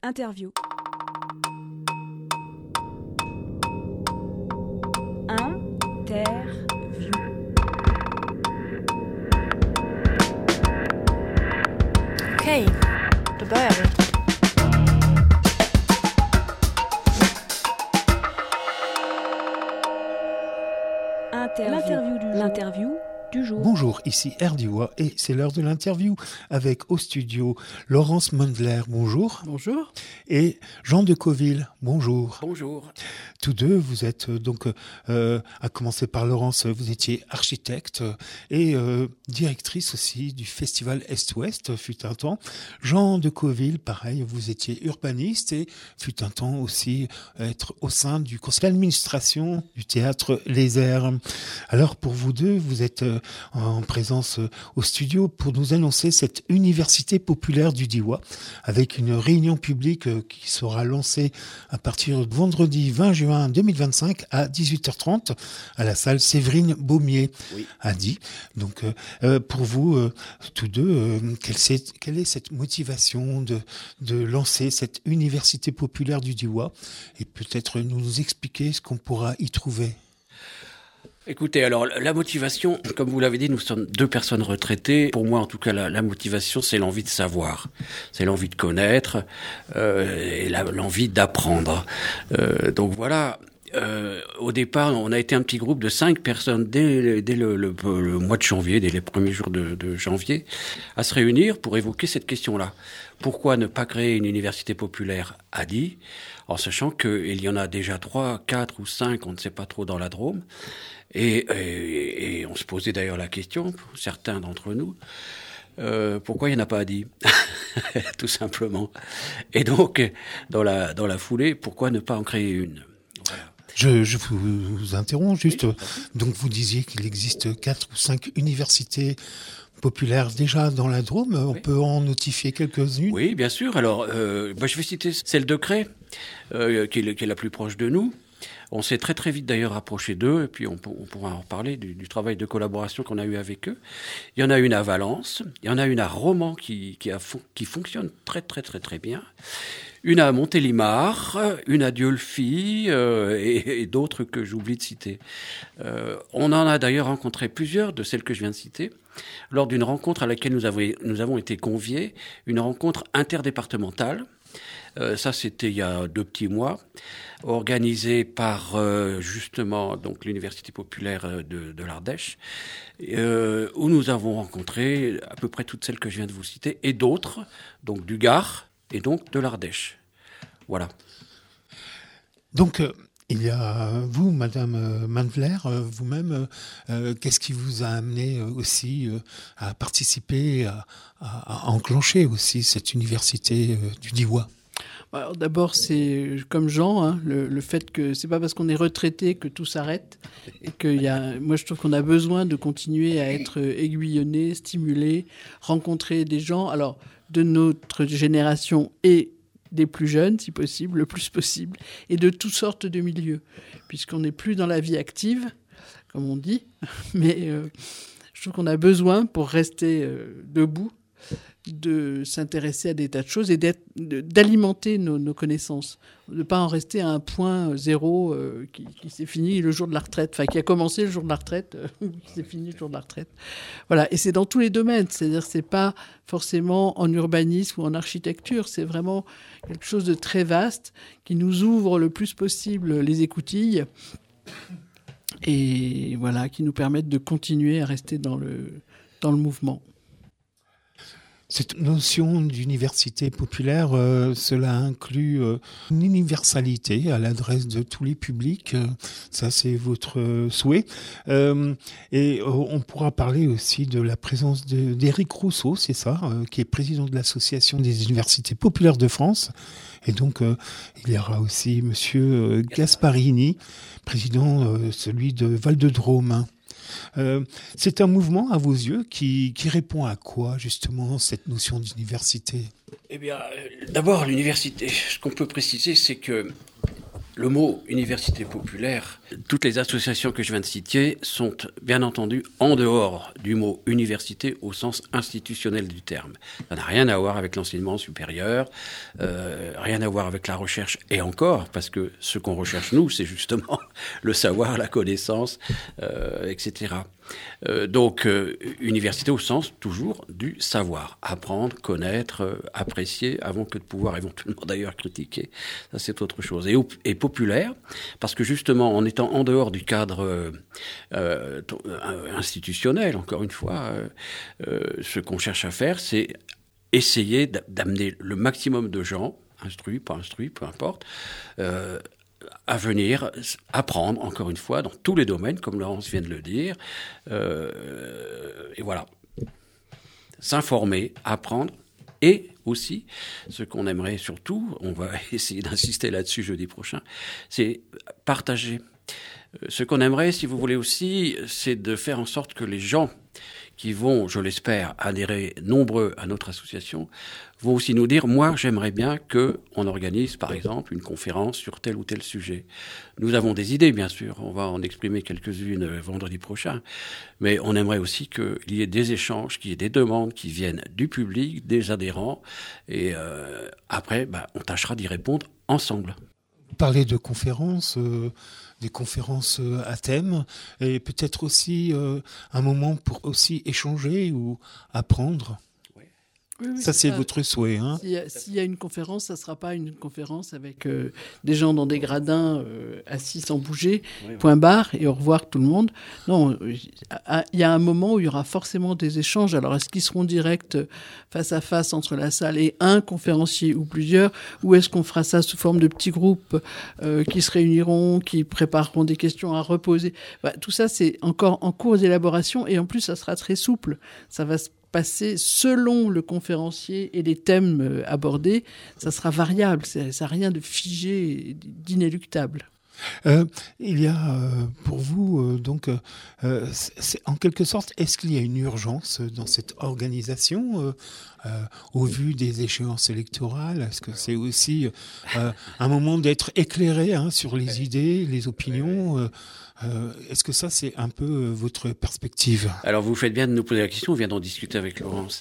Interview. Okej, då börjar vi. L'interview du jour. Bonjour, ici Erdiwa et c'est l'heure de l'interview avec au studio Laurence Mundler, bonjour. Bonjour. Et Jean de Coville, bonjour. Bonjour. Tous deux, vous êtes donc, à commencer par Laurence, vous étiez architecte et directrice aussi du festival Est-Ouest, fut un temps. Jean de Coville, pareil, vous étiez urbaniste et fut un temps aussi être au sein du conseil d'administration du théâtre Les Airs. Alors pour vous deux, vous êtes en présence au studio pour nous annoncer cette université populaire du Diois avec une réunion publique qui sera lancée à partir de vendredi 20 juin 2025 à 18h30 à la salle Séverine Baumier à Die. Donc pour vous tous deux, quelle est cette motivation de lancer cette université populaire du Diois et peut-être nous expliquer ce qu'on pourra y trouver? Écoutez, alors la motivation, comme vous l'avez dit, nous sommes deux personnes retraitées. Pour moi, en tout cas, la motivation, c'est l'envie de savoir, c'est l'envie de connaître et l'envie d'apprendre. Donc voilà. Au départ, on a été un petit groupe de 5 personnes dès le mois de janvier, dès les premiers jours de janvier, à se réunir pour évoquer cette question-là. Pourquoi ne pas créer une université populaire à Die, en sachant qu'il y en a déjà 3, 4 ou 5, on ne sait pas trop dans la Drôme. Et on se posait d'ailleurs la question, pour certains d'entre nous, pourquoi il n'y en a pas à Die tout simplement. Et donc, dans la foulée, pourquoi ne pas en créer une? Voilà. Je vous interromps juste. Oui. Donc vous disiez qu'il existe 4 ou 5 universités populaires déjà dans la Drôme. On peut en notifier quelques-unes? Oui, bien sûr. Alors, je vais citer celle de Cré, qui est la plus proche de nous. On s'est très très vite d'ailleurs rapproché d'eux, et puis on pourra en reparler du travail de collaboration qu'on a eu avec eux. Il y en a une à Valence, il y en a une à Romans qui fonctionne très très très très bien. Une à Montélimar, une à Dieulefit et d'autres que j'oublie de citer. On en a d'ailleurs rencontré plusieurs de celles que je viens de citer lors d'une rencontre à laquelle nous avons été conviés, une rencontre interdépartementale. Ça, c'était il y a 2 petits mois, organisée par justement donc l'Université populaire de l'Ardèche, où nous avons rencontré à peu près toutes celles que je viens de vous citer, et d'autres, donc du Gard, et donc de l'Ardèche. Voilà. Donc, il y a vous, Madame Mundler, vous-même, qu'est-ce qui vous a amené aussi à participer, à enclencher aussi cette université du Diois? Alors d'abord, c'est comme Jean, hein, le fait que c'est pas parce qu'on est retraité que tout s'arrête. Et moi, je trouve qu'on a besoin de continuer à être aiguillonné, stimulé, rencontrer des gens, alors de notre génération et des plus jeunes, si possible, le plus possible, et de toutes sortes de milieux, puisqu'on n'est plus dans la vie active, comme on dit, mais je trouve qu'on a besoin, pour rester debout, de s'intéresser à des tas de choses et d'alimenter nos connaissances, de ne pas en rester à un point zéro qui s'est fini le jour de la retraite, enfin qui a commencé le jour de la retraite, qui s'est fini le jour de la retraite. Voilà, et c'est dans tous les domaines, c'est-à-dire c'est pas forcément en urbanisme ou en architecture, c'est vraiment quelque chose de très vaste qui nous ouvre le plus possible les écoutilles et voilà, qui nous permettent de continuer à rester dans le mouvement. Cette notion d'université populaire, cela inclut une universalité à l'adresse de tous les publics. Ça, c'est votre souhait. Et on pourra parler aussi de la présence d'Éric Rousseau, c'est ça, qui est président de l'Association des universités populaires de France. Et donc, il y aura aussi Monsieur Gasparini, président celui de Val-de-Drôme. C'est un mouvement, à vos yeux, qui répond à quoi, justement, cette notion d'université? Eh bien, d'abord, l'université, ce qu'on peut préciser, c'est que Le mot université populaire, toutes les associations que je viens de citer sont bien entendu en dehors du mot université au sens institutionnel du terme. Ça n'a rien à voir avec l'enseignement supérieur, rien à voir avec la recherche, et encore, parce que ce qu'on recherche nous, c'est justement le savoir, la connaissance, etc. Donc, université au sens toujours du savoir, apprendre, connaître, apprécier, avant que de pouvoir éventuellement d'ailleurs critiquer. Ça, c'est autre chose. Et populaire, parce que justement, en étant en dehors du cadre institutionnel, encore une fois, ce qu'on cherche à faire, c'est essayer d'amener le maximum de gens, instruits, pas instruits, peu importe, à venir apprendre, encore une fois, dans tous les domaines, comme Laurence vient de le dire. Et voilà. S'informer, apprendre, et aussi, ce qu'on aimerait surtout, on va essayer d'insister là-dessus jeudi prochain, c'est partager. Ce qu'on aimerait, si vous voulez aussi, c'est de faire en sorte que les gens qui vont, je l'espère, adhérer nombreux à notre association, vont aussi nous dire, moi, j'aimerais bien qu'on organise, par exemple, une conférence sur tel ou tel sujet. Nous avons des idées, bien sûr, on va en exprimer quelques-unes vendredi prochain, mais on aimerait aussi qu'il y ait des échanges, qu'il y ait des demandes qui viennent du public, des adhérents, et après, on tâchera d'y répondre ensemble. Vous parlez de conférences, des conférences à thème, et peut-être aussi un moment pour aussi échanger ou apprendre. Oui, ça, c'est votre souhait. Hein. S'il y a une conférence, ça ne sera pas une conférence avec des gens dans des gradins assis sans bouger, point barre, et au revoir tout le monde. Non, il y a un moment où il y aura forcément des échanges. Alors, est-ce qu'ils seront directs face à face entre la salle et un conférencier ou plusieurs, ou est-ce qu'on fera ça sous forme de petits groupes qui se réuniront, qui prépareront des questions à reposer. Tout ça, c'est encore en cours d'élaboration, et en plus, ça sera très souple. Ça va se passer selon le conférencier et les thèmes abordés, ça sera variable, ça n'a rien de figé et d'inéluctable. Il y a pour vous, c'est, en quelque sorte, est-ce qu'il y a une urgence dans cette organisation au vu des échéances électorales? Est-ce que c'est aussi un moment d'être éclairé sur les idées, les opinions est-ce que ça, c'est un peu votre perspective? Alors, vous faites bien de nous poser la question, on vient d'en discuter avec Laurence.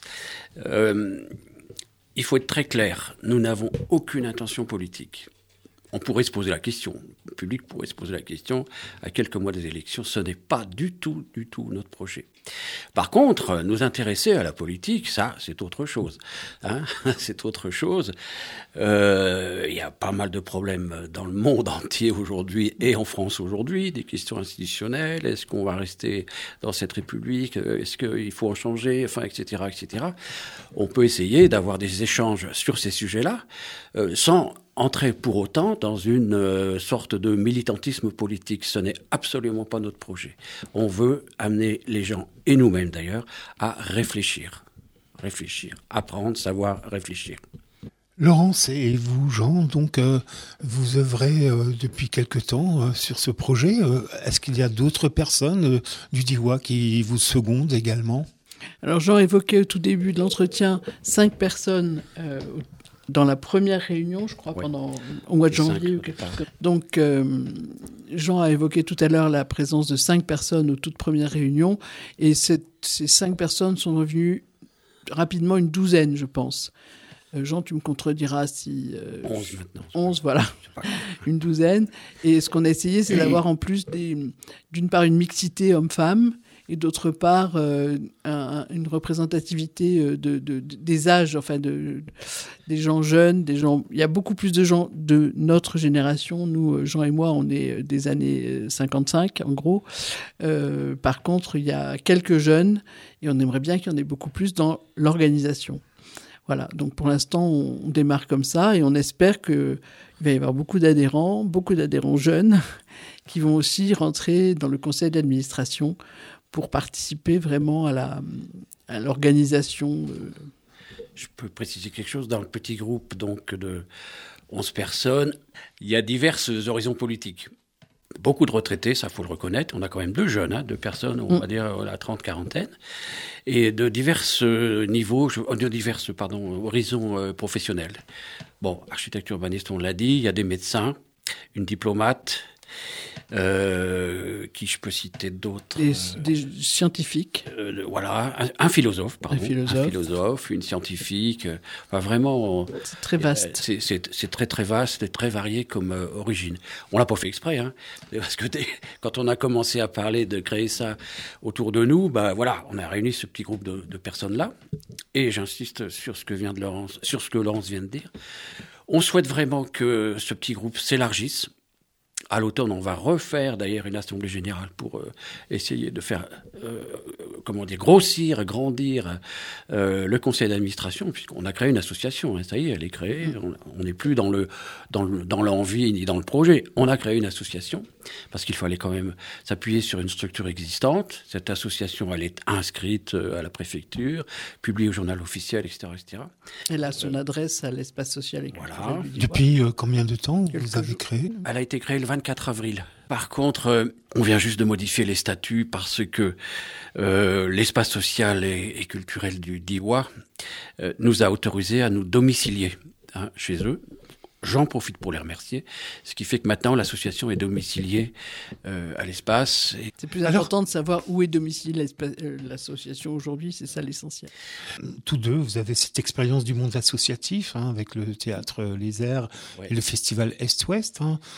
Il faut être très clair, nous n'avons aucune intention politique. On pourrait se poser la question, le public pourrait se poser la question, à quelques mois des élections, ce n'est pas du tout notre projet. Par contre, nous intéresser à la politique, ça, c'est autre chose. C'est autre chose. Il y a pas mal de problèmes dans le monde entier aujourd'hui et en France aujourd'hui, des questions institutionnelles. Est-ce qu'on va rester dans cette République? Est-ce qu'il faut en changer? Enfin, etc., etc. On peut essayer d'avoir des échanges sur ces sujets-là, sans entrer pour autant dans une sorte de militantisme politique. Ce n'est absolument pas notre projet. On veut amener les gens, et nous-mêmes d'ailleurs, à réfléchir. Réfléchir, apprendre, savoir réfléchir. Laurence et vous, Jean, donc vous œuvrez depuis quelque temps sur ce projet. Est-ce qu'il y a d'autres personnes du DIWA qui vous secondent également? Alors Jean évoquait au tout début de l'entretien 5 personnes dans la première réunion, je crois, au mois de janvier. Donc, Jean a évoqué tout à l'heure la présence de 5 personnes aux toutes premières réunions. Et ces 5 personnes sont devenues rapidement une douzaine, je pense. Jean, tu me contrediras si... 11 maintenant. 11, voilà. Une douzaine. Et ce qu'on a essayé, c'est d'avoir en plus, d'une part, une mixité homme-femme, et d'autre part, une représentativité des âges, enfin des gens jeunes, il y a beaucoup plus de gens de notre génération. Nous, Jean et moi, on est des années 55, en gros. Par contre, il y a quelques jeunes, et on aimerait bien qu'il y en ait beaucoup plus dans l'organisation. Voilà, donc pour l'instant, on démarre comme ça, et on espère qu'il va y avoir beaucoup d'adhérents jeunes, qui vont aussi rentrer dans le conseil d'administration pour participer vraiment à l'organisation. Je peux préciser quelque chose. Dans le petit groupe donc, de 11 personnes, il y a diverses horizons politiques. Beaucoup de retraités, ça faut le reconnaître. On a quand même 2 jeunes, 2 personnes, on va dire la trente-quarantaine, et de divers niveaux, horizons professionnels. Bon, architecte urbaniste, on l'a dit, il y a des médecins, une diplomate, qui je peux citer d'autres. Des scientifiques. Voilà, un philosophe, pardon. Un philosophe, une scientifique. Enfin, vraiment. C'est très vaste. C'est très très vaste et très varié comme origine. On l'a pas fait exprès, hein. Parce que quand on a commencé à parler de créer ça autour de nous, bah voilà, on a réuni ce petit groupe de personnes là. Et j'insiste sur ce que Laurence vient de dire. On souhaite vraiment que ce petit groupe s'élargisse. À l'automne, on va refaire d'ailleurs une assemblée générale pour essayer de faire, grossir, grandir le conseil d'administration, puisqu'on a créé une association. Hein, ça y est, elle est créée. On n'est plus dans l'envie ni dans le projet. On a créé une association parce qu'il fallait quand même s'appuyer sur une structure existante. Cette association, elle est inscrite à la préfecture, publiée au journal officiel, etc., etc. Elle a son adresse à l'espace social et culturel. Voilà. Depuis combien de temps vous avez créé ? Elle a été créée le 24 avril. Par contre, on vient juste de modifier les statuts parce que l'espace social et culturel du Diois nous a autorisé à nous domicilier chez eux. J'en profite pour les remercier, ce qui fait que maintenant l'association est domiciliée à l'espace. C'est plus important de savoir où est domiciliée l'association aujourd'hui, c'est ça l'essentiel. Tous deux, vous avez cette expérience du monde associatif, avec le théâtre Les Airs et le festival Est-Ouest.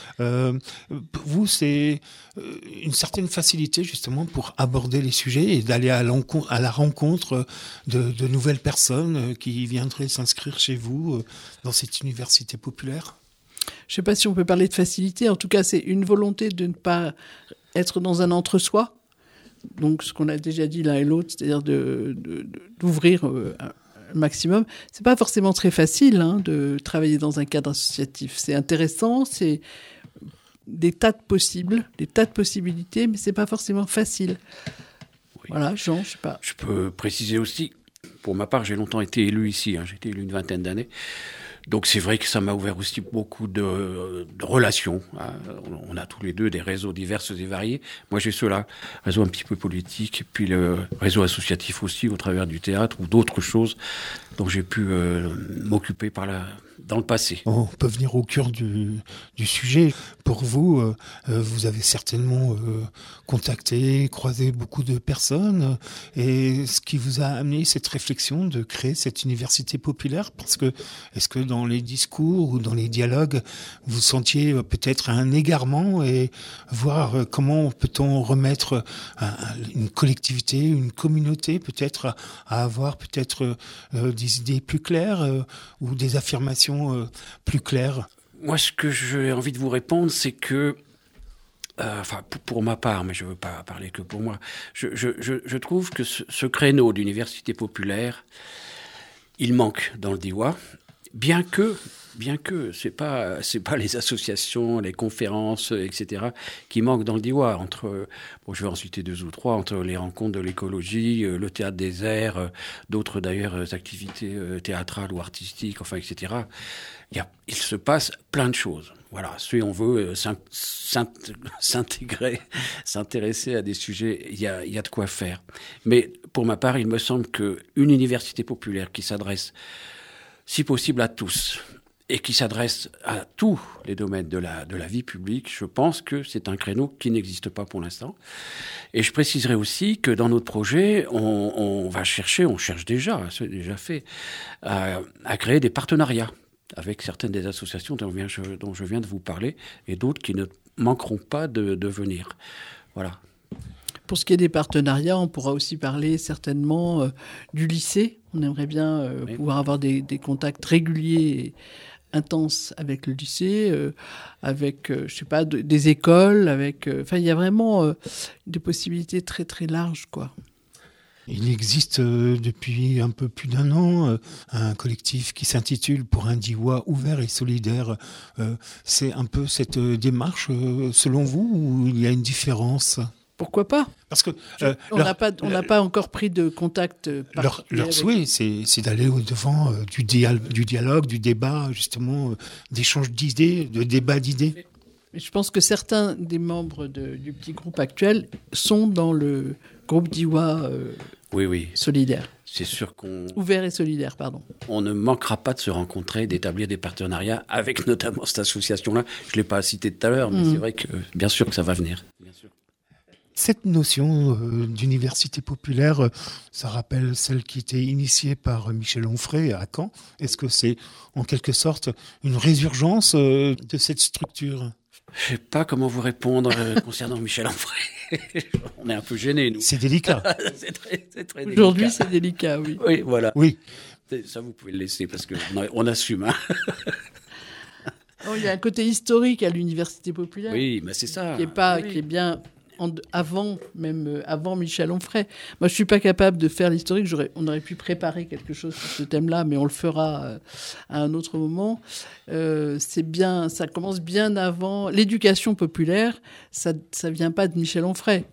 Vous, c'est une certaine facilité justement pour aborder les sujets et d'aller à la rencontre de nouvelles personnes qui viendraient s'inscrire chez vous dans cette université populaire. Je ne sais pas si on peut parler de facilité. En tout cas, c'est une volonté de ne pas être dans un entre-soi. Donc, ce qu'on a déjà dit l'un et l'autre, c'est-à-dire d'ouvrir un maximum. C'est pas forcément très facile de travailler dans un cadre associatif. C'est intéressant, c'est des tas de possibilités, mais c'est pas forcément facile. Oui. Voilà, Jean, je sais pas. Je peux préciser aussi, pour ma part, j'ai longtemps été élu ici. J'ai été élu une vingtaine d'années. Donc c'est vrai que ça m'a ouvert aussi beaucoup de relations. On a tous les deux des réseaux divers et variés. Moi j'ai ceux-là, réseau un petit peu politique, et puis le réseau associatif aussi au travers du théâtre ou d'autres choses dont j'ai pu m'occuper dans le passé. On peut venir au cœur du sujet. Pour vous, vous avez certainement contacté, croisé beaucoup de personnes. Et ce qui vous a amené cette réflexion de créer cette université populaire, parce que est-ce que dans les discours ou dans les dialogues, vous sentiez peut-être un égarement et voir comment peut-on remettre une collectivité, une communauté peut-être à avoir peut-être des idées plus claires ou des affirmations plus claires? Moi, ce que j'ai envie de vous répondre, c'est que, pour ma part, mais je ne veux pas parler que pour moi, je trouve que ce créneau d'université populaire, il manque dans le Diois, bien que c'est pas les associations, les conférences, etc. qui manquent dans le Diois. Je vais en citer 2 ou 3, entre les rencontres de l'écologie, le théâtre des airs, d'autres d'ailleurs activités théâtrales ou artistiques, etc. Il se passe plein de choses. Voilà, si on veut s'intéresser à des sujets, il y a de quoi faire. Mais pour ma part, il me semble qu'une université populaire qui s'adresse, si possible, à tous, et qui s'adresse à tous les domaines de la vie publique, je pense que c'est un créneau qui n'existe pas pour l'instant. Et je préciserai aussi que dans notre projet, on cherche déjà, c'est déjà fait, à créer des partenariats avec certaines des associations dont je viens de vous parler, et d'autres qui ne manqueront pas de venir. Voilà. Pour ce qui est des partenariats, on pourra aussi parler certainement du lycée. On aimerait bien pouvoir avoir des contacts réguliers et intenses avec le lycée, avec, des écoles, il y a vraiment des possibilités très très larges, quoi. Il existe depuis un peu plus d'1 an un collectif qui s'intitule « Pour un Diois ouvert et solidaire ». C'est un peu cette démarche, selon vous, ou il y a une différence ? Pourquoi pas ? Parce que on n'a pas encore pris de contact particulier. Leur souhait, c'est d'aller au-devant du dialogue, du débat, justement, d'échange d'idées, de débat d'idées. Je pense que certains des membres du petit groupe actuel sont dans le groupe d'Iwa Oui. solidaire. C'est sûr qu'on Ouvert et solidaire, pardon. on ne manquera pas de se rencontrer, d'établir des partenariats avec notamment cette association-là. Je ne l'ai pas citée tout à l'heure, mais c'est vrai que bien sûr que ça va venir. Bien sûr. Cette notion d'université populaire, ça rappelle celle qui était initiée par Michel Onfray à Caen. Est-ce que c'est en quelque sorte une résurgence de cette structure ? Je ne sais pas comment vous répondre concernant Michel Onfray. On est un peu gênés, nous. C'est délicat. c'est très délicat. Aujourd'hui, c'est délicat, oui. Oui, voilà. Oui. Ça, vous pouvez le laisser parce qu'on assume. Hein. Oh, il y a un côté historique à l'université populaire. Oui, mais c'est ça. Qui est bien avant Michel Onfray. Moi, je suis pas capable de faire l'historique. On aurait pu préparer quelque chose sur ce thème-là, mais on le fera à un autre moment. Ça commence bien avant. L'éducation populaire, ça vient pas de Michel Onfray.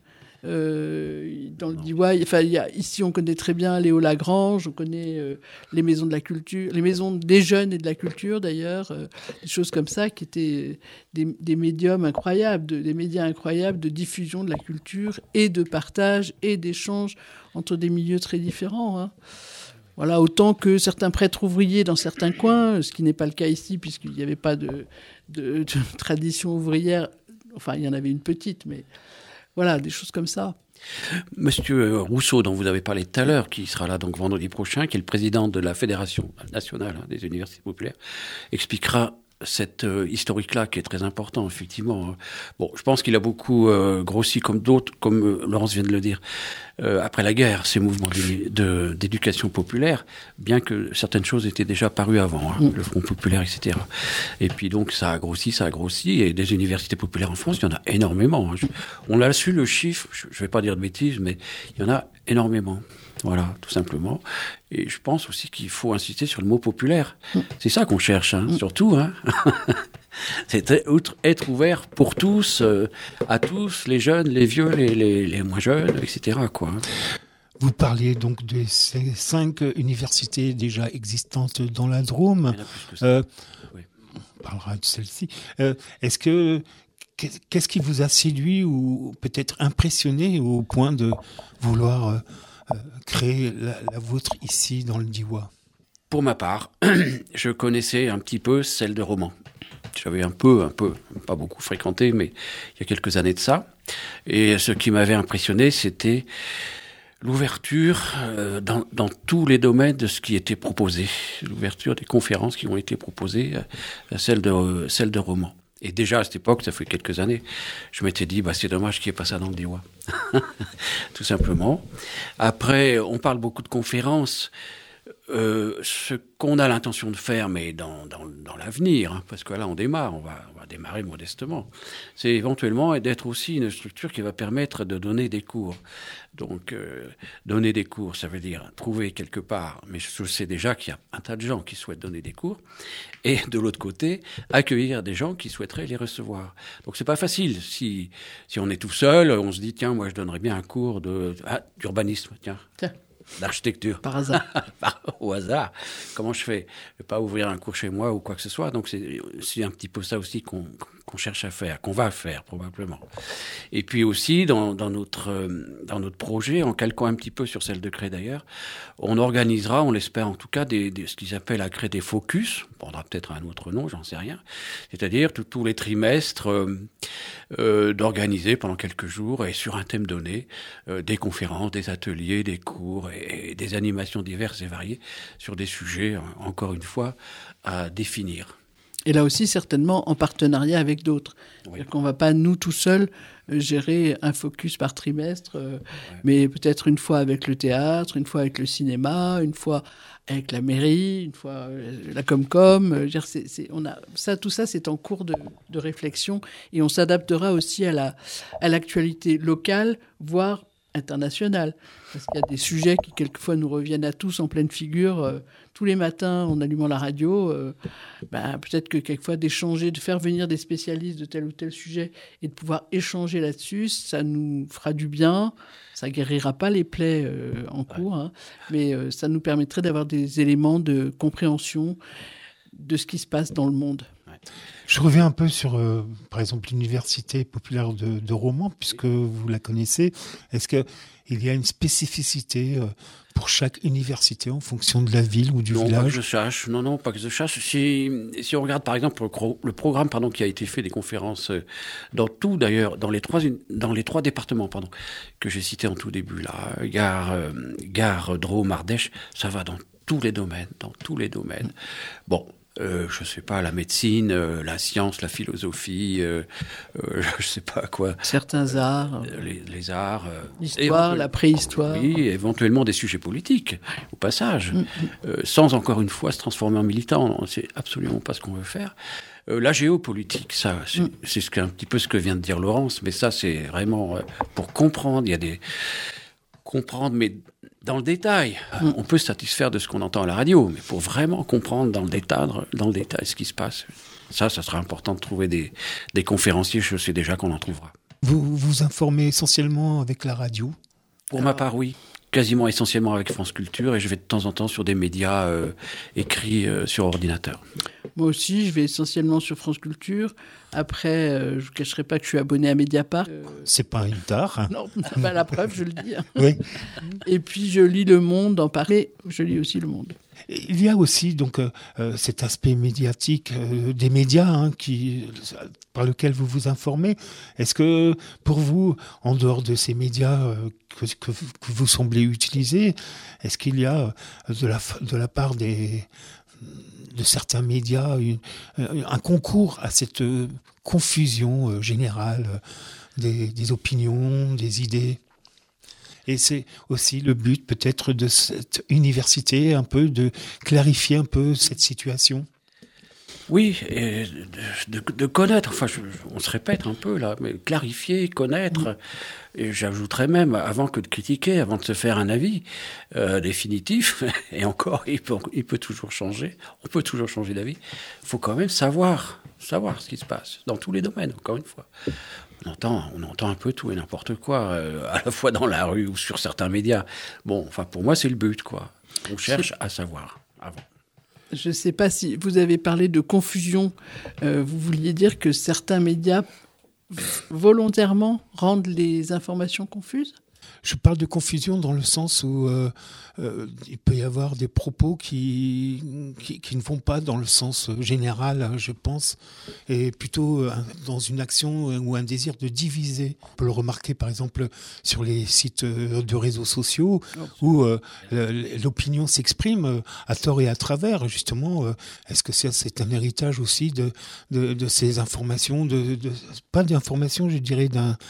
Dans le DIY, ici on connaît très bien Léo Lagrange, on connaît les maisons de la culture, les maisons des jeunes et de la culture d'ailleurs, des choses comme ça qui étaient des médiums incroyables, des médias incroyables de diffusion de la culture et de partage et d'échange entre des milieux très différents. Hein. Voilà, autant que certains prêtres ouvriers dans certains coins, ce qui n'est pas le cas ici puisqu'il n'y avait pas de tradition ouvrière. Enfin, il y en avait une petite, mais voilà, des choses comme ça. Monsieur Rousseau, dont vous avez parlé tout à l'heure, qui sera là donc vendredi prochain, qui est le président de la Fédération nationale des universités populaires, expliquera cette historique-là qui est très important, effectivement. Bon, je pense qu'il a beaucoup grossi comme d'autres, comme Laurence vient de le dire, après la guerre, ces mouvements d'éducation populaire, bien que certaines choses étaient déjà parues avant, hein, le Front populaire, etc. Et puis donc ça a grossi, et des universités populaires en France, il y en a énormément. Hein. On a su le chiffre, je ne vais pas dire de bêtises, mais il y en a énormément. Voilà, tout simplement. Et je pense aussi qu'il faut insister sur le mot populaire. C'est ça qu'on cherche, hein, surtout. Hein. C'est être ouvert pour tous, à tous, les jeunes, les vieux, les moins jeunes, etc. Quoi. Vous parliez donc de ces 5 universités déjà existantes dans la Drôme. Il y en a plus que ça. Oui. On parlera de celle-ci. Qu'est-ce qui vous a séduit ou peut-être impressionné au point de vouloir créer la vôtre ici dans le Diois? Pour ma part, je connaissais un petit peu celle de Romans. J'avais un peu, pas beaucoup fréquenté, mais il y a quelques années de ça. Et ce qui m'avait impressionné, c'était l'ouverture dans tous les domaines de ce qui était proposé. L'ouverture des conférences qui ont été proposées, celle de Romans. Et déjà, à cette époque, ça fait quelques années, je m'étais dit, c'est dommage qu'il n'y ait pas ça dans le Diois. Tout simplement. Après, on parle beaucoup de conférences. Ce qu'on a l'intention de faire, mais dans l'avenir, hein, parce que là, on va démarrer modestement, c'est éventuellement d'être aussi une structure qui va permettre de donner des cours. Donc, donner des cours, ça veut dire trouver quelque part, mais je sais déjà qu'il y a un tas de gens qui souhaitent donner des cours, et de l'autre côté, accueillir des gens qui souhaiteraient les recevoir. Donc, c'est pas facile. Si on est tout seul, on se dit, tiens, moi, je donnerais bien un cours d'urbanisme, tiens. D'architecture. Par hasard. Au hasard. Comment je fais ? Je vais pas ouvrir un cours chez moi ou quoi que ce soit. Donc, c'est un petit peu ça aussi qu'on cherche à faire, qu'on va faire probablement. Et puis aussi, dans notre projet, en calquant un petit peu sur celle de Cré d'ailleurs, on organisera, on l'espère en tout cas, ce qu'ils appellent à Cré des focus. On prendra peut-être un autre nom, j'en sais rien. C'est-à-dire tous les trimestres, d'organiser pendant quelques jours et sur un thème donné, des conférences, des ateliers, des cours et des animations diverses et variées sur des sujets, encore une fois, à définir. Et là aussi, certainement, en partenariat avec d'autres. Oui. C'est-à-dire qu'on ne va pas, nous, tout seuls, gérer un focus par trimestre, mais peut-être une fois avec le théâtre, une fois avec le cinéma, une fois avec la mairie, une fois la Comcom. Tout ça, c'est en cours de réflexion. Et on s'adaptera aussi à l'actualité locale, voire internationale. Parce qu'il y a des sujets qui, quelquefois, nous reviennent à tous en pleine figure. Tous les matins, en allumant la radio, peut-être que quelquefois, de faire venir des spécialistes de tel ou tel sujet et de pouvoir échanger là-dessus, ça nous fera du bien. Ça ne guérira pas les plaies en cours, hein, mais ça nous permettrait d'avoir des éléments de compréhension de ce qui se passe dans le monde. Ouais. Je reviens un peu sur, par exemple, l'université populaire de Romans, puisque vous la connaissez. Est-ce qu'il y a une spécificité pour chaque université en fonction de la ville ou du non, village? Pas que je sache. Non, pas que je sache. Si on regarde par exemple le programme qui a été fait des conférences dans tout d'ailleurs, dans les trois départements que j'ai cités en tout début là, Gare, Drôme, Ardèche, ça va dans tous les domaines. Bon. Je sais pas, la médecine, la science, la philosophie, je sais pas quoi. Certains arts. Les arts. L'histoire, la préhistoire. Oui, éventuellement des sujets politiques, au passage. Sans encore une fois se transformer en militant. Non, c'est absolument pas ce qu'on veut faire. La géopolitique, ça, c'est un petit peu ce que vient de dire Laurence, mais ça, c'est vraiment pour comprendre. Il y a comprendre, mais dans le détail. On peut se satisfaire de ce qu'on entend à la radio, mais pour vraiment comprendre dans le détail ce qui se passe, ça sera important de trouver des conférenciers. Je sais déjà qu'on en trouvera. Vous vous informez essentiellement avec la radio? Pour ma part, oui. Quasiment essentiellement avec France Culture, et je vais de temps en temps sur des médias écrits sur ordinateur. Moi aussi, je vais essentiellement sur France Culture. Après, je ne cacherai pas que je suis abonné à Mediapart. C'est pas une tare. Non, bah, la preuve, je le dis. Oui. Et puis, je lis Le Monde en Paris. Je lis aussi Le Monde. Il y a aussi donc cet aspect médiatique des médias par lequel vous vous informez. Est-ce que pour vous, en dehors de ces médias que vous semblez utiliser, est-ce qu'il y a de la part de certains médias un concours à cette confusion générale des opinions, des idées? Et c'est aussi le but peut-être de cette université, un peu de clarifier un peu cette situation. Oui, et de connaître, enfin on se répète un peu là, mais clarifier, connaître, et j'ajouterais même, avant que de critiquer, avant de se faire un avis définitif, et encore, il peut toujours changer, on peut toujours changer d'avis, il faut quand même savoir ce qui se passe, dans tous les domaines, encore une fois. On entend un peu tout et n'importe quoi, à la fois dans la rue ou sur certains médias. Bon, enfin pour moi c'est le but, quoi. On cherche à savoir avant. Je ne sais pas si vous avez parlé de confusion. Vous vouliez dire que certains médias volontairement rendent les informations confuses ? Je parle de confusion dans le sens où il peut y avoir des propos qui ne vont pas dans le sens général, je pense, et plutôt dans une action ou un désir de diviser. On peut le remarquer par exemple sur les sites de réseaux sociaux où l'opinion s'exprime à tort et à travers. Justement, est-ce que c'est un héritage aussi de ces informations, pas d'informations, je dirais,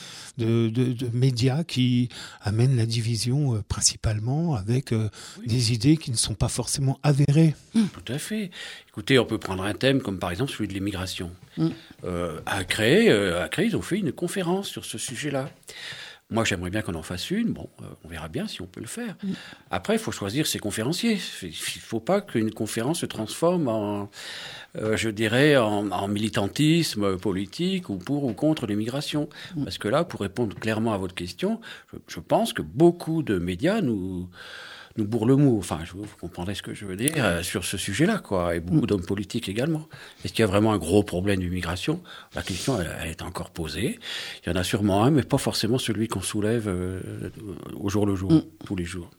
de médias qui amènent la division principalement avec des idées qui ne sont pas forcément avérées. Tout à fait. Écoutez, on peut prendre un thème comme par exemple celui de l'immigration. À Cré, ils ont fait une conférence sur ce sujet-là. Moi, j'aimerais bien qu'on en fasse une. Bon, on verra bien si on peut le faire. Après, il faut choisir ses conférenciers. Il ne faut pas qu'une conférence se transforme en militantisme politique ou pour ou contre l'immigration. Parce que là, pour répondre clairement à votre question, je pense que beaucoup de médias nous bourrent le mou. Enfin, vous comprendrez ce que je veux dire sur ce sujet-là, quoi. Et beaucoup d'hommes politiques également. Est-ce qu'il y a vraiment un gros problème d'immigration ? La question, elle est encore posée. Il y en a sûrement un, mais pas forcément celui qu'on soulève au jour le jour, tous les jours.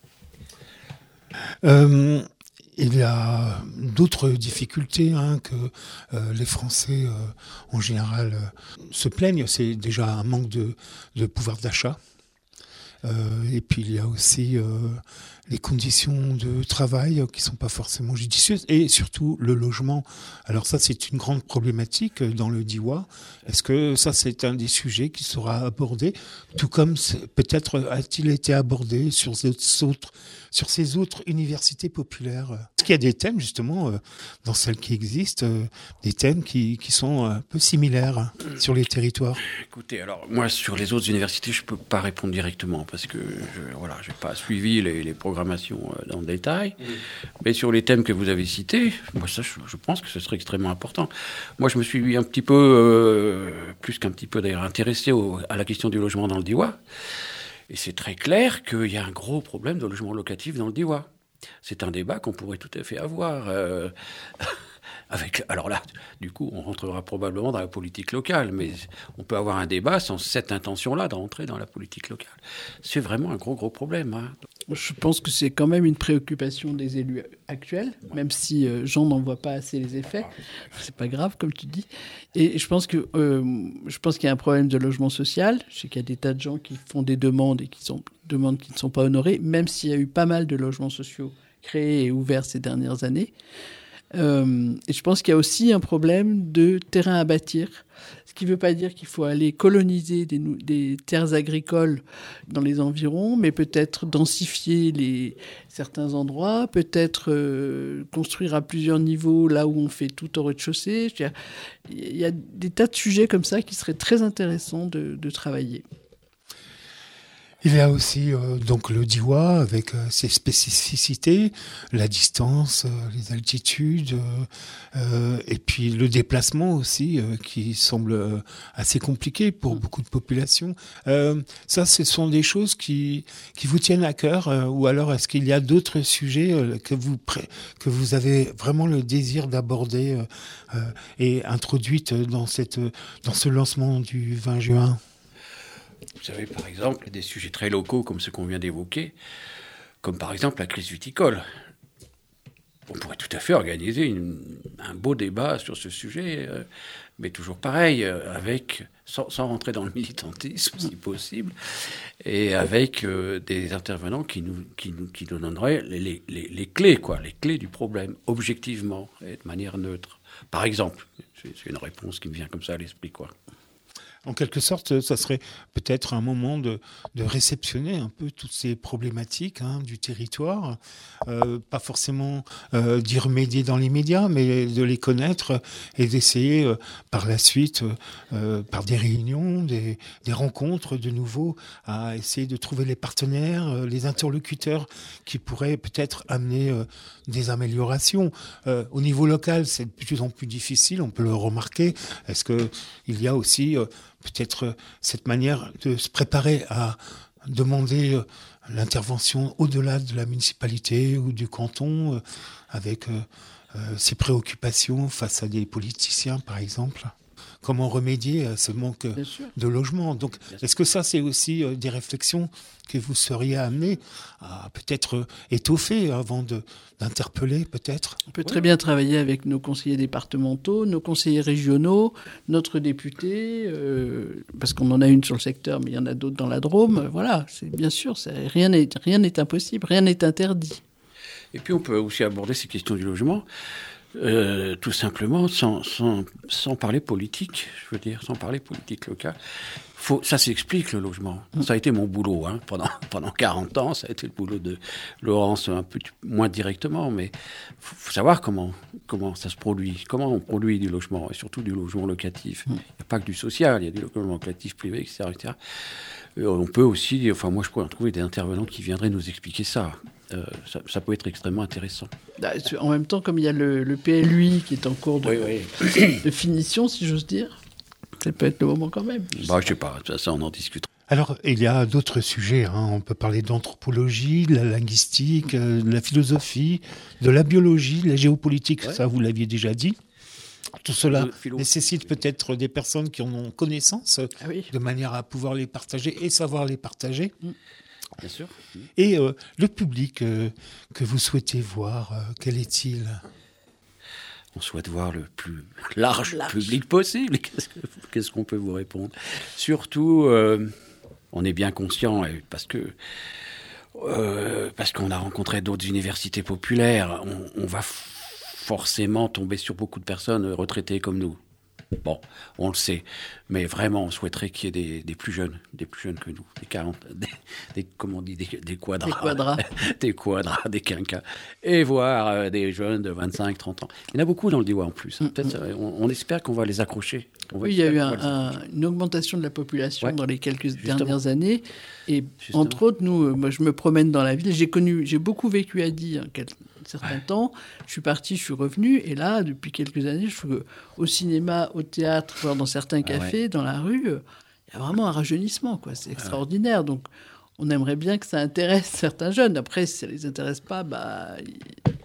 Il y a d'autres difficultés que les Français, en général, se plaignent. C'est déjà un manque de pouvoir d'achat. Et puis il y a aussi les conditions de travail qui sont pas forcément judicieuses et surtout le logement. Alors ça, c'est une grande problématique dans le Diois. Est-ce que ça, c'est un des sujets qui sera abordé, tout comme peut-être a-t-il été abordé sur ces autres universités populaires? Est-ce qu'il y a des thèmes justement dans celles qui existent, des thèmes qui sont un peu similaires sur les territoires? Écoutez, alors moi sur les autres universités, je peux pas répondre directement parce que j'ai pas suivi les programmations dans le détail. Mais sur les thèmes que vous avez cités, moi ça, je pense que ce serait extrêmement important. Moi, je me suis un petit peu, plus qu'un petit peu d'ailleurs, intéressé à la question du logement dans le Diois. Et c'est très clair qu'il y a un gros problème de logement locatif dans le Diois. C'est un débat qu'on pourrait tout à fait avoir Alors là, du coup, on rentrera probablement dans la politique locale, mais on peut avoir un débat sans cette intention-là de rentrer dans la politique locale. C'est vraiment un gros problème. Hein. Je pense que c'est quand même une préoccupation des élus actuels, même si Jean n'en voit pas assez les effets. C'est pas grave, comme tu dis. Et je pense qu'il y a un problème de logement social. Je sais qu'il y a des tas de gens qui font des demandes et demandes qui ne sont pas honorées, même s'il y a eu pas mal de logements sociaux créés et ouverts ces dernières années. Et je pense qu'il y a aussi un problème de terrain à bâtir, ce qui ne veut pas dire qu'il faut aller coloniser des terres agricoles dans les environs, mais peut-être densifier certains endroits, peut-être construire à plusieurs niveaux là où on fait tout au rez-de-chaussée. Il y a des tas de sujets comme ça qui seraient très intéressants de travailler. Il y a aussi donc le Diois avec ses spécificités, la distance, les altitudes, et puis le déplacement aussi qui semble assez compliqué pour beaucoup de populations. Ça, ce sont des choses qui vous tiennent à cœur, ou alors est-ce qu'il y a d'autres sujets que vous avez vraiment le désir d'aborder et introduites dans ce lancement du 20 juin? Vous savez, par exemple, des sujets très locaux comme ceux qu'on vient d'évoquer, comme par exemple la crise viticole. On pourrait tout à fait organiser un beau débat sur ce sujet, mais toujours pareil, sans rentrer dans le militantisme, si possible, et avec des intervenants qui nous donneraient les clés, les clés du problème, objectivement, et de manière neutre. Par exemple, c'est une réponse qui me vient comme ça à l'esprit, quoi. En quelque sorte, ça serait peut-être un moment de réceptionner un peu toutes ces problématiques du territoire, pas forcément d'y remédier dans l'immédiat, mais de les connaître et d'essayer par la suite, par des réunions, des rencontres de nouveau, à essayer de trouver les partenaires, les interlocuteurs qui pourraient peut-être amener des améliorations. Au niveau local, c'est de plus en plus difficile, on peut le remarquer. Est-ce qu'il y a aussi peut-être cette manière de se préparer à demander l'intervention au-delà de la municipalité ou du canton, avec ses préoccupations face à des politiciens, par exemple? Comment remédier à ce manque de logement? Donc, est-ce que ça, c'est aussi des réflexions que vous seriez amenés à peut-être étoffer avant d'interpeller, peut-être? On peut très bien travailler avec nos conseillers départementaux, nos conseillers régionaux, notre député, parce qu'on en a une sur le secteur, mais il y en a d'autres dans la Drôme. Voilà, bien sûr, rien n'est impossible, rien n'est interdit. Et puis, on peut aussi aborder ces questions du logement. Tout simplement sans parler politique, je veux dire, sans parler politique locale. Ça s'explique, le logement. Ça a été mon boulot pendant 40 ans, ça a été le boulot de Laurence un peu moins directement, mais faut savoir comment ça se produit, comment on produit du logement, et surtout du logement locatif. Il n'y a pas que du social, il y a du logement locatif privé, etc. etc. On peut aussi, moi je pourrais en trouver des intervenants qui viendraient nous expliquer ça. Ça peut être extrêmement intéressant. En même temps, comme il y a le PLUI qui est en cours de finition, si j'ose dire, ça peut être le moment quand même. Je sais pas, ça on en discutera. Alors, il y a d'autres sujets. On peut parler d'anthropologie, de la linguistique, de la philosophie, de la biologie, de la géopolitique. Ça, vous l'aviez déjà dit. Tout cela nécessite peut-être des personnes qui en ont connaissance, de manière à pouvoir les partager et savoir les partager. Bien sûr. Et le public que vous souhaitez voir, quel est-il? On souhaite voir le plus large public possible. Qu'est-ce qu'on peut vous répondre? Surtout, on est bien conscient, parce qu'on a rencontré d'autres universités populaires, on va forcément tomber sur beaucoup de personnes retraitées comme nous. Bon, on le sait, mais vraiment, on souhaiterait qu'il y ait des plus jeunes que nous, des 40, des quadras, des quinquas, et voir des jeunes de 25, 30 ans. Il y en a beaucoup dans le Diois en plus. Peut-être, on espère qu'on va les accrocher. Il y a eu une augmentation de la population dans les quelques dernières années, et entre autres, moi, je me promène dans la ville. J'ai beaucoup vécu à Die un certain temps. Je suis parti, je suis revenu, et là, depuis quelques années, je trouve au cinéma, au théâtre, voire dans certains cafés, dans la rue, il y a vraiment un rajeunissement, quoi. C'est extraordinaire. Donc, on aimerait bien que ça intéresse certains jeunes. Après, si ça les intéresse pas,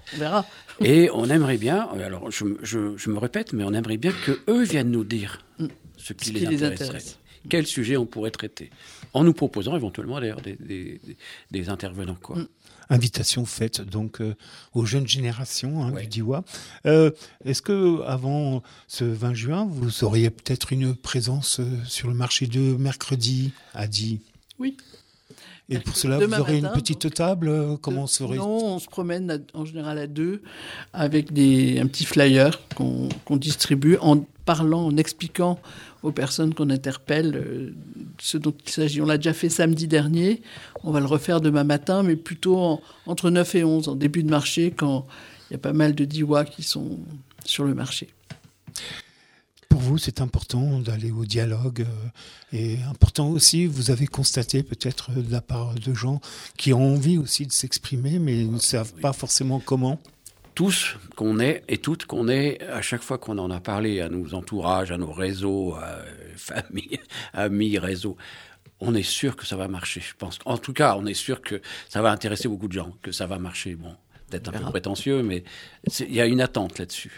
On verra. Et on aimerait bien, alors je me répète, mais on aimerait bien qu'eux viennent nous dire ce qui les intéresserait. Quel sujet on pourrait traiter, en nous proposant éventuellement d'ailleurs des intervenants, quoi. Invitation faite donc aux jeunes générations du Diois. Est-ce que avant ce 20 juin, vous auriez peut-être une présence sur le marché de mercredi à Die? Oui. Et pour cela, vous aurez une petite table. Comment serait? Non, on se promène en général à deux avec un petit flyer qu'on distribue en parlant, en expliquant aux personnes qu'on interpelle ce dont il s'agit. On l'a déjà fait samedi dernier, on va le refaire demain matin, mais plutôt entre 9 et 11, en début de marché, quand il y a pas mal de Diois qui sont sur le marché. Pour vous, c'est important d'aller au dialogue et important aussi, vous avez constaté peut-être de la part de gens qui ont envie aussi de s'exprimer, mais ne savent pas forcément comment. Tous qu'on est et toutes qu'on est, à chaque fois qu'on en a parlé à nos entourages, à nos réseaux, à famille, amis, réseaux, on est sûr que ça va marcher, je pense. En tout cas, on est sûr que ça va intéresser beaucoup de gens, que ça va marcher. Bon, peut-être un peu prétentieux, mais il y a une attente là-dessus.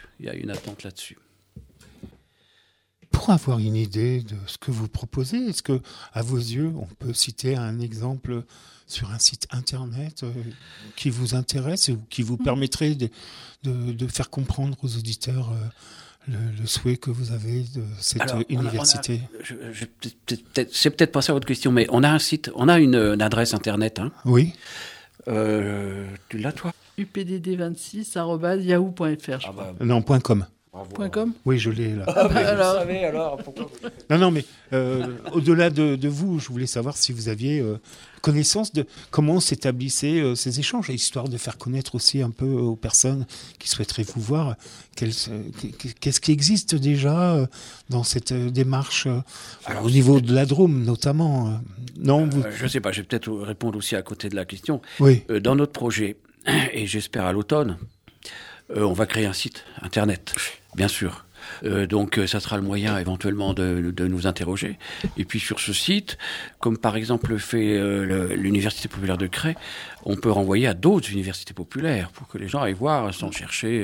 Pour avoir une idée de ce que vous proposez, est-ce que, à vos yeux, on peut citer un exemple sur un site internet qui vous intéresse ou qui vous permettrait de faire comprendre aux auditeurs le souhait que vous avez de cette université? C'est peut-être pas ça votre question, mais on a un site, on a une adresse internet. Hein. Oui. Tu l'as, toi? updd26@yahoo.fr. Non, .com. .com. Oui, je l'ai là. Alors, pourquoi? Non, mais au-delà de vous, je voulais savoir si vous aviez connaissance de comment s'établissaient ces échanges, histoire de faire connaître aussi un peu aux personnes qui souhaiteraient vous voir qu'est-ce qui existe déjà dans cette démarche au niveau de la Drôme notamment. Non, je ne sais pas, je vais peut-être répondre aussi à côté de la question. Oui. Dans notre projet, et j'espère à l'automne, on va créer un site internet, bien sûr. Donc ça sera le moyen éventuellement de nous interroger. Et puis sur ce site, comme par exemple fait l'Université populaire de Cray, on peut renvoyer à d'autres universités populaires pour que les gens aillent voir sans chercher.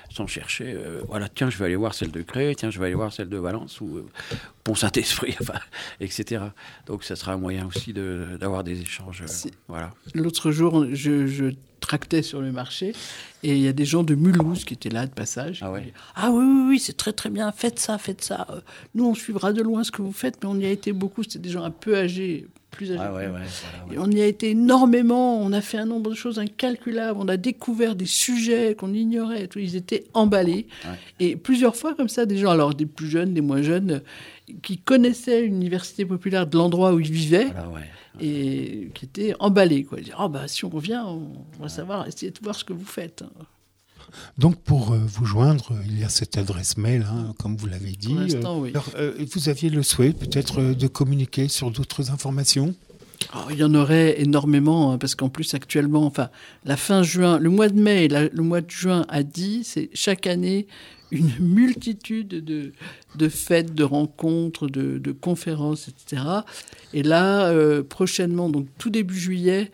Voilà, tiens, je vais aller voir celle de Cray, tiens, je vais aller voir celle de Valence ou Pont-Saint-Esprit, enfin, etc. Donc ça sera un moyen aussi d'avoir des échanges. Voilà. L'autre jour, je tractais sur le marché et il y a des gens de Mulhouse qui étaient là de passage. Ah ouais. Ah oui, c'est très très bien, faites ça. Nous, on suivra de loin ce que vous faites, mais on y a été beaucoup. C'était des gens un peu âgés, plus âgés. Ah ouais. Et on y a été énormément, on a fait un nombre de choses incalculables, on a découvert des sujets qu'on ignorait. Tout. Ils étaient emballés. Ouais. Et plusieurs fois comme ça, des gens, alors des plus jeunes, des moins jeunes, qui connaissaient l'université populaire de l'endroit où ils vivaient. Voilà, ouais. Et qui étaient emballés. Ils disaient, si on revient, on va savoir, essayer de voir ce que vous faites. Donc, pour vous joindre, il y a cette adresse mail, comme vous l'avez dit. Pour l'instant, oui. Alors, vous aviez le souhait peut-être de communiquer sur d'autres informations ? Il y en aurait énormément, parce qu'en plus, actuellement, la fin juin, le mois de mai et le mois de juin à Die, c'est chaque année une multitude de fêtes, de rencontres, de conférences, etc. Et là, prochainement, donc tout début juillet,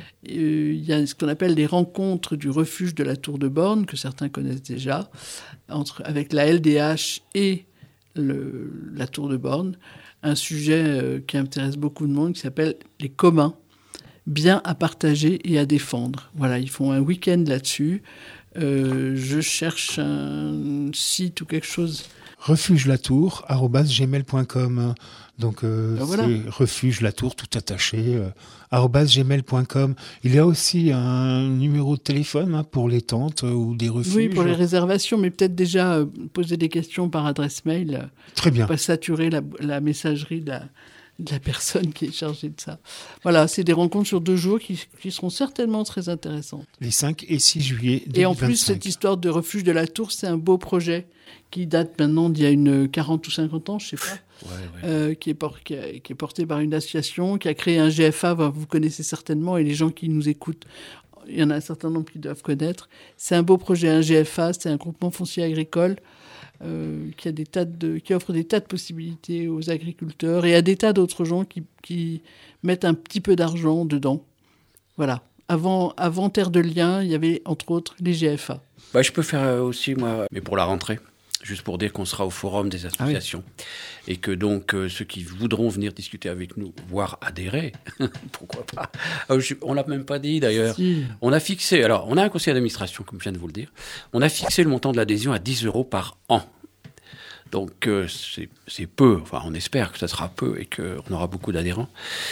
il y a ce qu'on appelle les rencontres du refuge de la Tour de Borne, que certains connaissent déjà, avec la LDH et la Tour de Borne, un sujet qui intéresse beaucoup de monde, qui s'appelle les communs, bien à partager et à défendre. Voilà, ils font un week-end là-dessus. Je cherche un site ou quelque chose. refugelatour@gmail.com. Donc voilà. C'est refugelatour tout attaché @gmail.com. Il y a aussi un numéro de téléphone pour les tentes ou des refuges. Oui, pour les réservations, mais peut-être déjà poser des questions par adresse mail. Très bien. Pour pas saturer la messagerie de la personne qui est chargée de ça. Voilà, c'est des rencontres sur 2 jours qui seront certainement très intéressantes. Les 5 et 6 juillet 2025. Et en plus, cette histoire de refuge de la Tour, c'est un beau projet qui date maintenant d'il y a 40 ou 50 ans, je ne sais pas, qui est porté par une association, qui a créé un GFA, vous connaissez certainement, et les gens qui nous écoutent, il y en a un certain nombre qui doivent connaître. C'est un beau projet, un GFA, c'est un groupement foncier agricole qui offre des tas de possibilités aux agriculteurs et à des tas d'autres gens qui mettent un petit peu d'argent dedans. Voilà. Avant Terre de Liens, il y avait entre autres les GFA. Je peux faire aussi, moi, mais pour la rentrée. Juste pour dire qu'on sera au forum des associations et que donc ceux qui voudront venir discuter avec nous, voire adhérer, pourquoi pas. On l'a même pas dit d'ailleurs. Si. On a fixé, alors on a un conseil d'administration, comme je viens de vous le dire. On a fixé le montant de l'adhésion à 10 € par an. Donc c'est peu, enfin on espère que ça sera peu et qu'on aura beaucoup d'adhérents.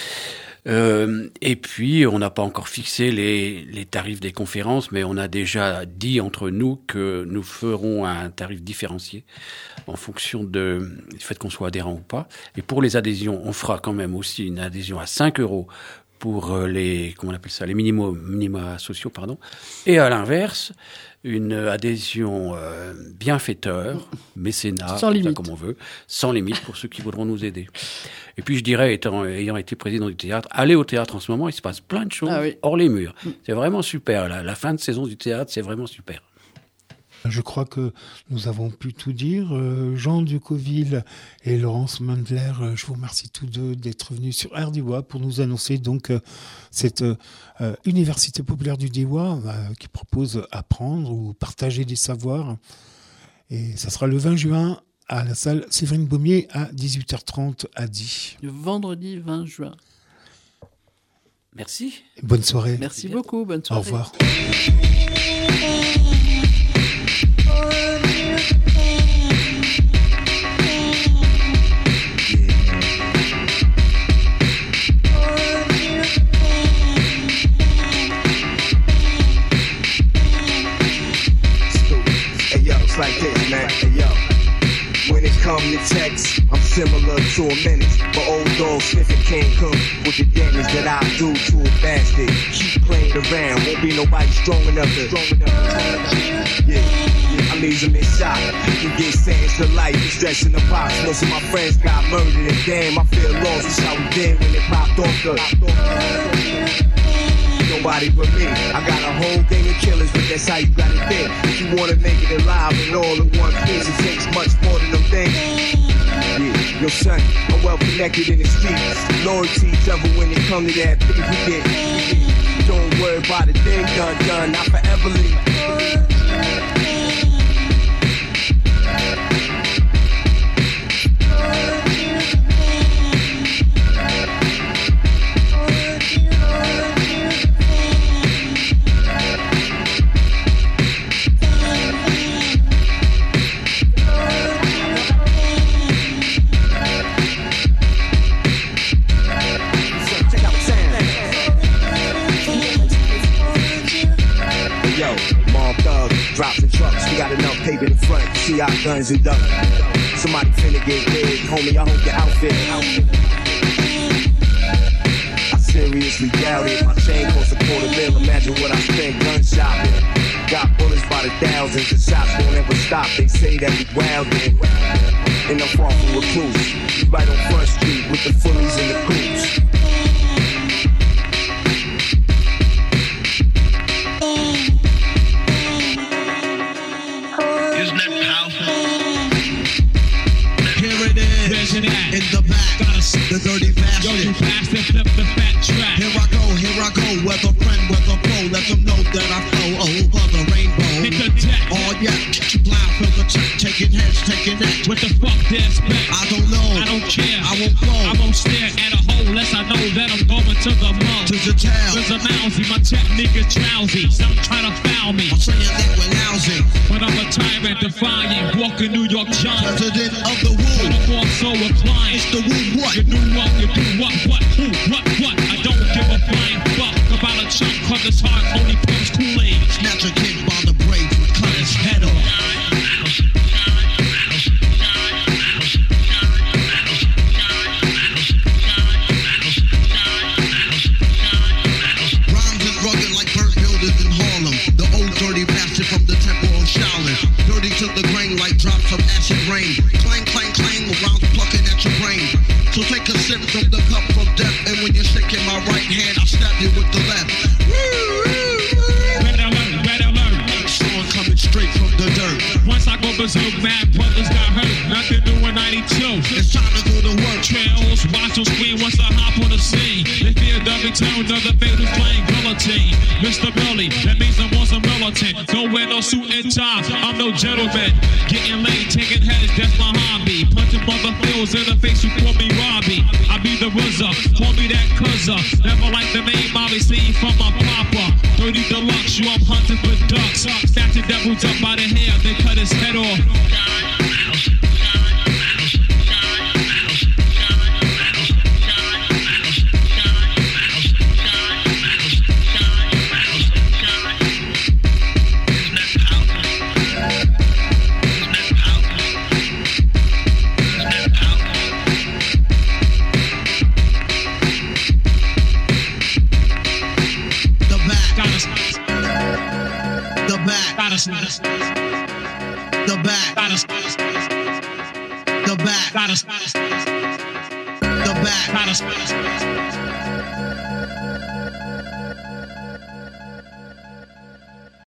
Et puis, on n'a pas encore fixé les tarifs des conférences, mais on a déjà dit entre nous que nous ferons un tarif différencié en fonction du fait qu'on soit adhérent ou pas. Et pour les adhésions, on fera quand même aussi une adhésion à 5 € pour les minima sociaux, pardon. Et à l'inverse, une adhésion bienfaiteur, mécénat, comme on veut, sans limite pour ceux qui voudront nous aider. Et puis je dirais, ayant été président du théâtre, allez au théâtre en ce moment, il se passe plein de choses hors les murs. C'est vraiment super. La fin de saison du théâtre, c'est vraiment super. Je crois que nous avons pu tout dire. Jean Ducoville et Laurence Mandler, je vous remercie tous deux d'être venus sur Air Diois pour nous annoncer donc cette Université populaire du Diois qui propose apprendre ou partager des savoirs. Et ça sera le 20 juin à la salle Séverine Baumier à 18h30 à Die. Le vendredi 20 juin. Merci. Bonne soirée. Merci beaucoup. Bonne soirée. Au revoir. Like this, man. Hey, yo. When it come to text, I'm similar to a menace, but old dog sniffing can't come with the damage that I do to a bastard. Keep playing around, won't be nobody strong enough to. Yeah, I leave them in shock. People get sentenced to life, stressing the box. Most of my friends got murdered, and damn, I feel lost. That's how we did when it popped off the. Nobody but me. I got a whole gang of killers, but that's how you gotta think. If you wanna make it alive and all in one piece, it takes much more than them things. Yeah, yo son, I'm well connected in the streets. Loyalty each other when it come to that beef we get. Don't worry about a thing done, I forever leave. Drops and trucks, we got enough paper in front to see our guns and duck. Somebody finna get big, homie, I hope your outfit. I seriously doubt it, my chain costs $250,000, imagine what I spent gun shopping. Got bullets by the thousands, the shots won't ever stop, they say that we wildin'. And I'm far from recluse, we right on Front Street with the fullies and the coops. In the back, the dirty bastard. Yo, you fast and flip the fat track. Here I go, whether friend, whether foe. Let them know that I flow over the rainbow. Hit the deck. Oh yeah, blind fill the check. Taking heads, taking necks. What the fuck this back? I don't know. I don't care. I won't blow. I won't stare at a hole unless I know that I'm going to the mall. To the town. There's a mousy, my technique is drowsy. Some try to foul me. I'm saying that we're lousy. But I'm a tyrant defying. Walking New York Giants. President of the Woo. But I'm also applying. It's the Woo what? You do what? You do what? Who? What? I don't give a flying fuck about a chunk of this heart. Only pumps Kool-Aid. Snatch a kid by the braids with cut his head off. Rhymes is rugged like bird builders in Harlem. The old dirty bastard from the temple of Shaolin. Dirty to the grain like drops of acid rain. Clang, clang, clang, with rounds plucking at your brain. So take a sip from the cup of death, and when you're shaking my right hand, I'll stab you with the left. Red alert. Song coming straight from the dirt. Once I go berserk, mad brothers got hurt. Nothing new in 92. It's time to go to work. Trails, watch on screen once I hop on the scene. They fear the return of the fatal flame guillotine. skeleton. Don't wear no suit and tie, I'm no gentleman. Getting laid, taking heads, that's my hobby. Punching mother fills in the face, you call me Robbie. I be the RZA, call me that cuzzer. Never like the name, obviously from my papa. Dirty Deluxe, you I'm hunting for ducks. Snatching devils up by the hair, they cut his head off. The back. The back. The back.